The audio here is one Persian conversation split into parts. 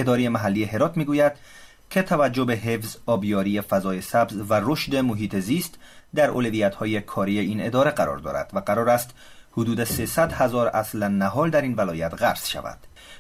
اداره محلی هرات میگوید که توجه به حفظ آبیاری فضای سبز و رشد محیط زیست در اولویت‌های کاری این اداره قرار دارد و قرار است حدود 300,000 اصل نهال در این ولایت غرس شود.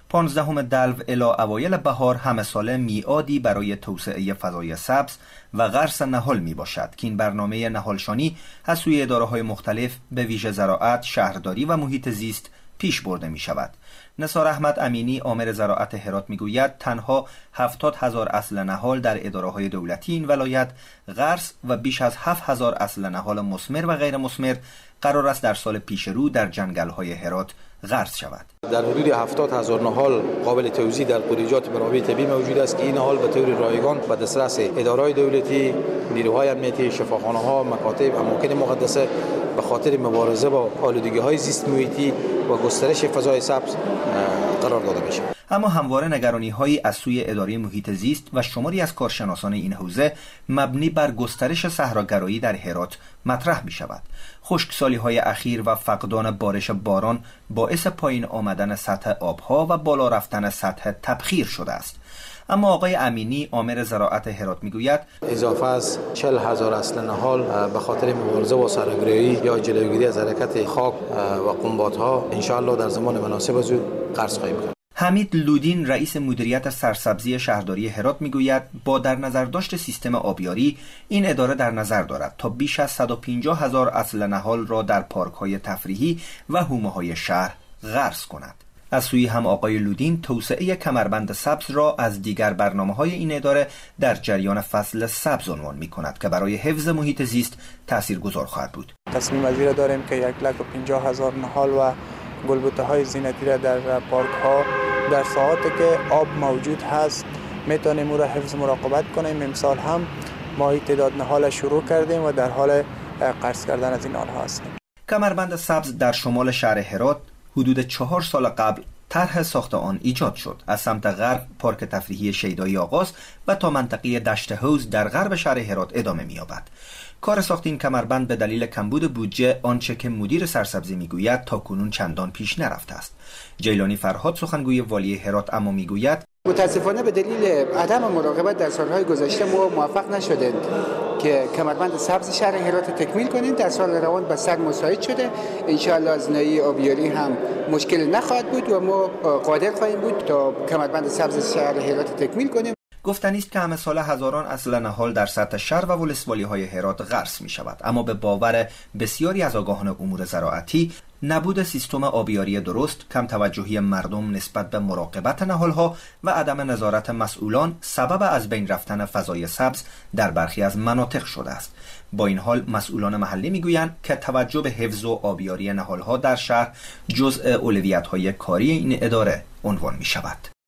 15 دلو الی اوایل بهار همه ساله میعادی برای توسعه فضای سبز و غرس نهال می باشد که این برنامه نهالشانی از سوی اداره‌های مختلف به ویژه زراعت، شهرداری و محیط زیست پیش برده می شود. نثار احمد امینی آمر زراعت هرات می گوید تنها 70,000 اصل نهال در اداره‌های دولتی این ولایت غرس و بیش از 7,000 اصل نهال مثمر و غیر مثمر قرار است در سال پیش رو در جنگل‌های هرات غرس شود. در حدود 70,000 نهال قابل توزیع در قریجات منابع طبیعی موجود است که این نهال به طور رایگان به دسترس اداره‌های دولتی، نیروهای امنیتی، شفاخانه‌ها، مکاتب، اماکن مقدسه به خاطر مبارزه با آلودگی‌های زیست محیطی و گسترش فضای سبز قرار داده میشه. اما همواره نگرانی‌هایی از سوی اداره محیط زیست و شماری از کارشناسان این حوزه مبنی بر گسترش صحراگرایی در هرات مطرح می‌شود. خشکسالی‌های اخیر و فقدان بارش باران باعث پایین آمدن سطح آب‌ها و بالا رفتن سطح تبخیر شده است. اما آقای امینی آمر زراعت هرات میگوید اضافه از 40,000 اصل نهال به خاطر مبارزه با صحراگرایی یا جلوگیری از حرکت خاک و قنبات‌ها ان شاء الله در زمان مناسب از غرس خواهیم کرد. حمید لودین رئیس مدیریت سرسبزی شهرداری هرات میگوید با در نظر داشت سیستم آبیاری این اداره در نظر دارد تا بیش از 150,000 اصل نهال را در پارک‌های تفریحی و حومه‌های شهر غرس کند. از سوی هم آقای لودین توسعه کمربند سبز را از دیگر برنامه‌های این اداره در جریان فصل سبز عنوان می‌کند که برای حفظ محیط زیست تاثیرگذار خواهد بود. تصمیم از داریم که 150,000 نهال و گلبوته‌های زینتی را در پارک‌ها در ساحاتی که آب موجود هست میتونیم او را حفظ مراقبت کنیم. امسال هم ما تعداد نهال شروع کردیم و در حال غرس کردن از این نهال‌ها هستیم. کمربند سبز در شمال شهر هرات حدود 4 سال قبل طرح ساخت آن ایجاد شد. از سمت غرب پارک تفریحی شیدایی آغاز و تا منطقه دشت حوض در غرب شهر هرات ادامه می‌یابد. کار ساخت این کمربند به دلیل کمبود بودجه آنچه که مدیر سرسبزی میگوید تا کنون چندان پیش نرفته است. جیلانی فرهاد سخنگوی والی هرات اما میگوید متاسفانه به دلیل عدم مراقبت در سالهای گذشته ما موفق نشدند که کمربند سبز شهر هرات تکمیل کنیم. در سال روان به سر مساعد شده. ان شاء الله از ناحیه آبیاری هم مشکل نخواهد بود و ما قادر خواهیم بود تا کمربند سبز شهر هرات تکمیل کنیم. گفتنی است که همه سال هزاران اصل نهال در سطح شهر و ولسوالی‌های هرات غرس می‌شود، اما به باور بسیاری از آگاهان امور زراعتی نبود سیستم آبیاری درست، کم توجهی مردم نسبت به مراقبت نهال‌ها و عدم نظارت مسئولان سبب از بین رفتن فضای سبز در برخی از مناطق شده است. با این حال مسئولان محلی میگویند که توجه به حفظ و آبیاری نهال‌ها در شهر جزء اولویت‌های کاری این اداره عنوان می‌شود.